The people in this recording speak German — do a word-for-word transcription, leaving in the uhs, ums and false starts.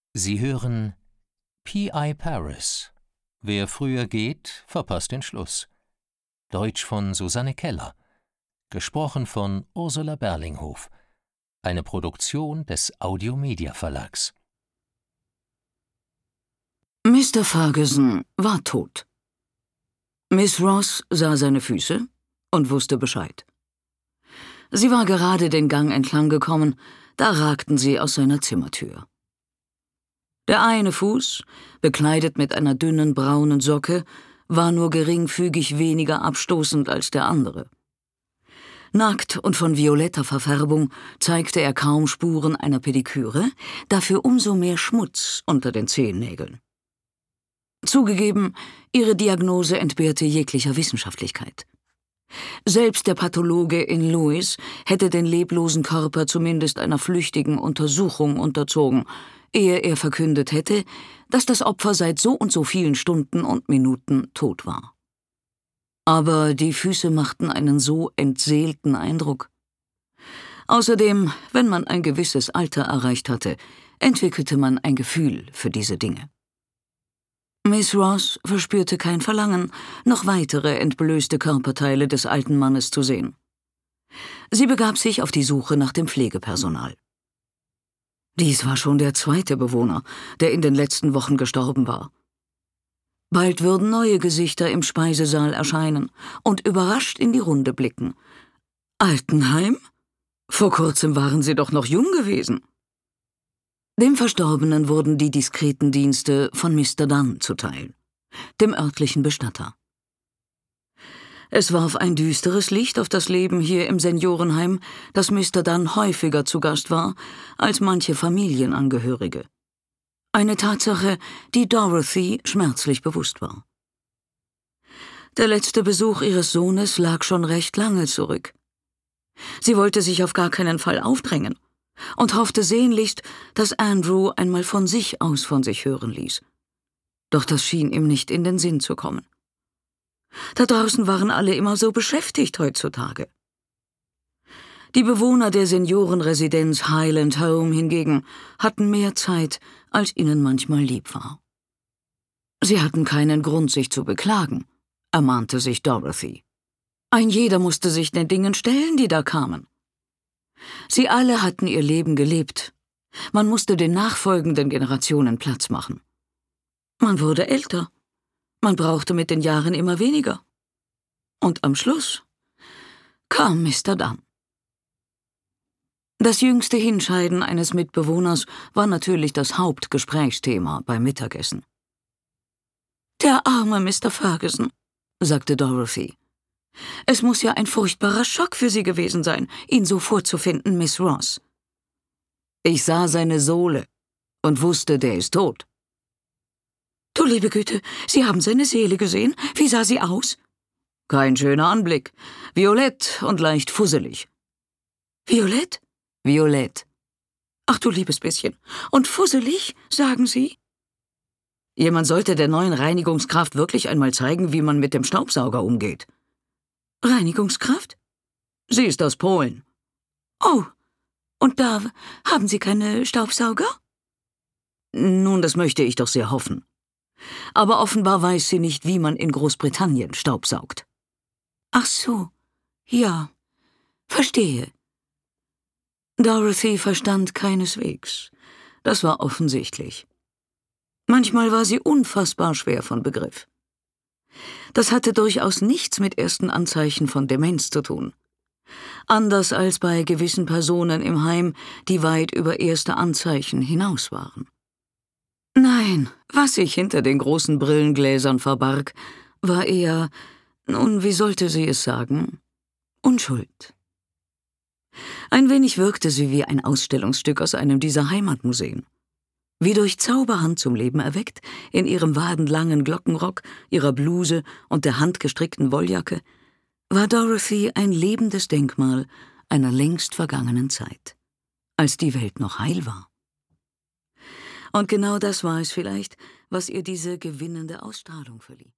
Sie hören P I Paris. Wer früher geht, verpasst den Schluss. Deutsch von Susanne Keller. Gesprochen von Ursula Berlinghof. Eine Produktion des Audio-Media Verlags. Mister Ferguson war tot. Miss Ross sah seine Füße und wusste Bescheid. Sie war gerade den Gang entlang gekommen, da ragten sie aus seiner Zimmertür. Der eine Fuß, bekleidet mit einer dünnen braunen Socke, war nur geringfügig weniger abstoßend als der andere. Nackt und von violetter Verfärbung zeigte er kaum Spuren einer Pediküre, dafür umso mehr Schmutz unter den Zehennägeln. Zugegeben, ihre Diagnose entbehrte jeglicher Wissenschaftlichkeit. Selbst der Pathologe in Lewis hätte den leblosen Körper zumindest einer flüchtigen Untersuchung unterzogen, ehe er verkündet hätte, dass das Opfer seit so und so vielen Stunden und Minuten tot war. Aber die Füße machten einen so entseelten Eindruck. Außerdem, wenn man ein gewisses Alter erreicht hatte, entwickelte man ein Gefühl für diese Dinge. Miss Ross verspürte kein Verlangen, noch weitere entblößte Körperteile des alten Mannes zu sehen. Sie begab sich auf die Suche nach dem Pflegepersonal. Dies war schon der zweite Bewohner, der in den letzten Wochen gestorben war. Bald würden neue Gesichter im Speisesaal erscheinen und überrascht in die Runde blicken. Altenheim? Vor kurzem waren sie doch noch jung gewesen. Dem Verstorbenen wurden die diskreten Dienste von Mister Dunn zuteil, dem örtlichen Bestatter. Es warf ein düsteres Licht auf das Leben hier im Seniorenheim, dass Mister Dunn häufiger zu Gast war als manche Familienangehörige. Eine Tatsache, die Dorothy schmerzlich bewusst war. Der letzte Besuch ihres Sohnes lag schon recht lange zurück. Sie wollte sich auf gar keinen Fall aufdrängen und hoffte sehnlichst, dass Andrew einmal von sich aus von sich hören ließ. Doch das schien ihm nicht in den Sinn zu kommen. Da draußen waren alle immer so beschäftigt heutzutage. Die Bewohner der Seniorenresidenz Highland Home hingegen hatten mehr Zeit, als ihnen manchmal lieb war. Sie hatten keinen Grund, sich zu beklagen, ermahnte sich Dorothy. Ein jeder musste sich den Dingen stellen, die da kamen. Sie alle hatten ihr Leben gelebt. Man musste den nachfolgenden Generationen Platz machen. Man wurde älter. Man brauchte mit den Jahren immer weniger. Und am Schluss kam Mister Dunn. Das jüngste Hinscheiden eines Mitbewohners war natürlich das Hauptgesprächsthema beim Mittagessen. »Der arme Mister Ferguson«, sagte Dorothy. »Es muss ja ein furchtbarer Schock für Sie gewesen sein, ihn so vorzufinden, Miss Ross.« »Ich sah seine Sohle und wusste, der ist tot.« »Du liebe Güte, Sie haben seine Seele gesehen? Wie sah sie aus?« »Kein schöner Anblick. Violett und leicht fusselig.« »Violett?« »Violett.« »Ach du liebes bisschen. Und fusselig, sagen Sie?« »Jemand sollte der neuen Reinigungskraft wirklich einmal zeigen, wie man mit dem Staubsauger umgeht.« »Reinigungskraft?« »Sie ist aus Polen.« »Oh, und da haben Sie keine Staubsauger?« »Nun, das möchte ich doch sehr hoffen. Aber offenbar weiß sie nicht, wie man in Großbritannien staubsaugt.« »Ach so, ja, verstehe.« Dorothy verstand keineswegs. Das war offensichtlich. Manchmal war sie unfassbar schwer von Begriff. Das hatte durchaus nichts mit ersten Anzeichen von Demenz zu tun. Anders als bei gewissen Personen im Heim, die weit über erste Anzeichen hinaus waren. Nein, was sich hinter den großen Brillengläsern verbarg, war eher, nun, wie sollte sie es sagen, Unschuld. Ein wenig wirkte sie wie ein Ausstellungsstück aus einem dieser Heimatmuseen. Wie durch Zauberhand zum Leben erweckt, in ihrem wadenlangen Glockenrock, ihrer Bluse und der handgestrickten Wolljacke, war Dorothy ein lebendes Denkmal einer längst vergangenen Zeit, als die Welt noch heil war. Und genau das war es vielleicht, was ihr diese gewinnende Ausstrahlung verlieh.